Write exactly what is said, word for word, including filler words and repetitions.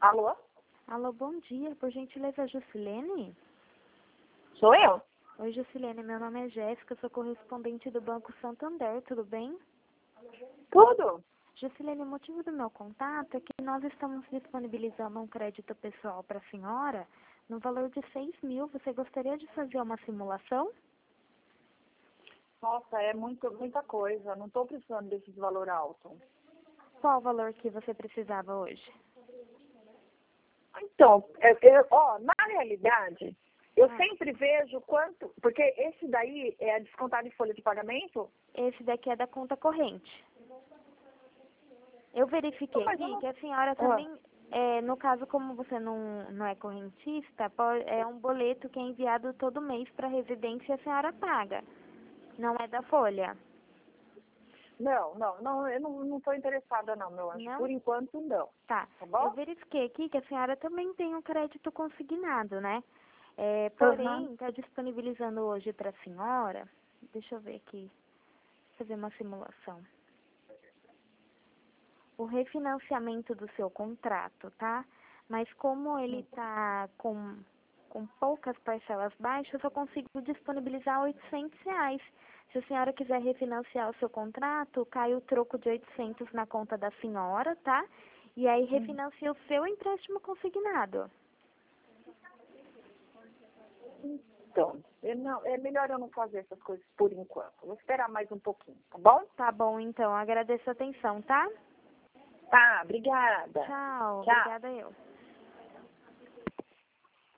Alô? Alô, bom dia. Por gentileza, Juscelene? Sou eu? Oi, Juscelene. Meu nome é Jéssica, sou correspondente do Banco Santander, tudo bem? Tudo? Juscelene, o motivo do meu contato é que nós estamos disponibilizando um crédito pessoal para a senhora no valor de seis mil. Você gostaria de fazer uma simulação? Nossa, é muito, muita coisa. Não estou precisando desses valor alto. Qual o valor que você precisava hoje? Então, eu, eu- ó, na realidade, eu Ah. sempre vejo quanto... Porque esse daí é descontado em folha de pagamento? Esse daqui é da conta corrente. Eu verifiquei Mas eu aqui não... que a senhora Ah, também, é, no caso, como você não, não é correntista, po- é um boleto que é enviado todo mês para a residência e a senhora paga. Não é da folha, não, não, não, eu não estou interessada não, meu anjo. não? Por enquanto, não. Tá. Tá Eu bom? verifiquei aqui que a senhora também tem um crédito consignado, né? É, Aham. porém, está disponibilizando hoje para a senhora, deixa eu ver aqui, fazer uma simulação. O refinanciamento do seu contrato, tá? Mas como ele está com, com poucas parcelas baixas, eu só consigo disponibilizar oitocentos reais. Se a senhora quiser refinanciar o seu contrato, cai o troco de oitocentos na conta da senhora, tá? E aí refinancia o seu empréstimo consignado. Então, eu não, é melhor eu não fazer essas coisas por enquanto. Vou esperar mais um pouquinho, tá bom? Tá bom, então. Agradeço a atenção, tá? Tá, obrigada. Tchau. Tchau. Obrigada eu.